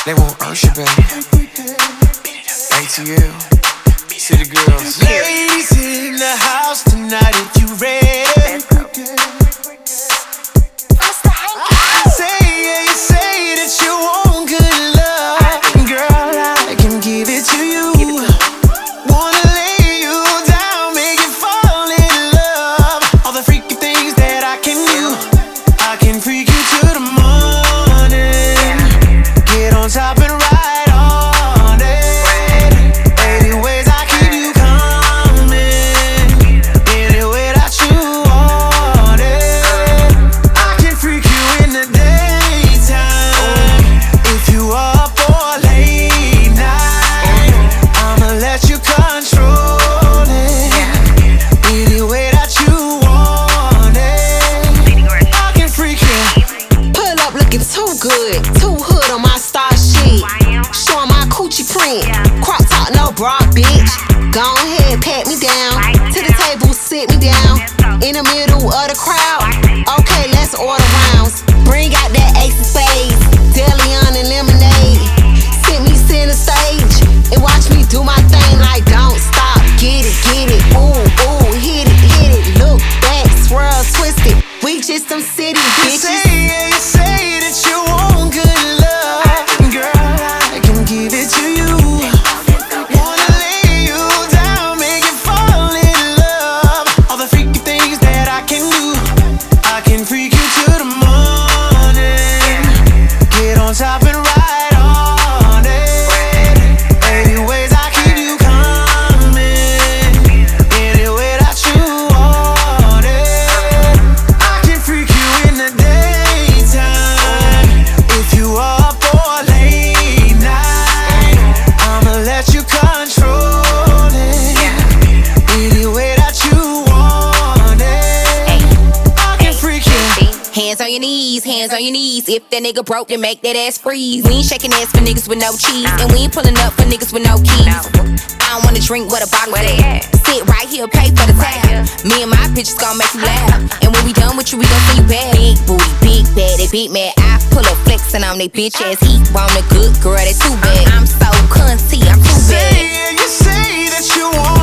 They want Usher, baby. ATL, City Girls. Ladies in the house tonight if you ready. Say that you want good love. Girl, I can give it to you. Wanna lay you down, make you fall in love. All the freaky things that I can do. I can freak you to the morning. Get on top and ride on it. 80 ways I keep you coming. Any way that you want it. I can freak you in the daytime. If you up all late night, I'ma let you control it. Any way that you want it. I can freak you. Pull up looking too good, too hood on my star shit. Showing my coochie print, crop top, no bra, bitch. Go ahead, pat me down. To the table, sit me down. In the middle of the crowd. Okay, let's order rounds. Bring out that ace of spades, Deleon and lemonade. Sit me center stage and watch me do my thing like don't stop. Get it, ooh, ooh, hit it, look back, swirl, twist it. We just some city You bitches. say that you want good love. Girl, I can give it to you. Wanna lay you down, make you fall in love. All the freaky things that I can do. I can freak you to the morning. Get on top and ride on it. 80 ways I keep you coming. Any way that you want it. I can freak you in the daytime. If you up all late night, I'ma let you control it. Any way that you want it. I can freak you. Hands on your knees, hands on your knees. If that nigga broke, then make that ass freeze. We ain't shaking ass for niggas with no cheese, and we ain't pulling up for niggas with no keys. I don't wanna drink what a bottle's at. Sit right here, pay for the tab. Me and my bitches gon' make you laugh. And when we done with you, we gon' see you back. Big booty, big bad, they big mad. I pull up flexing on they bitch ass. He want a good girl, they too bad. I'm so cunty, I'm too bad. You say that you want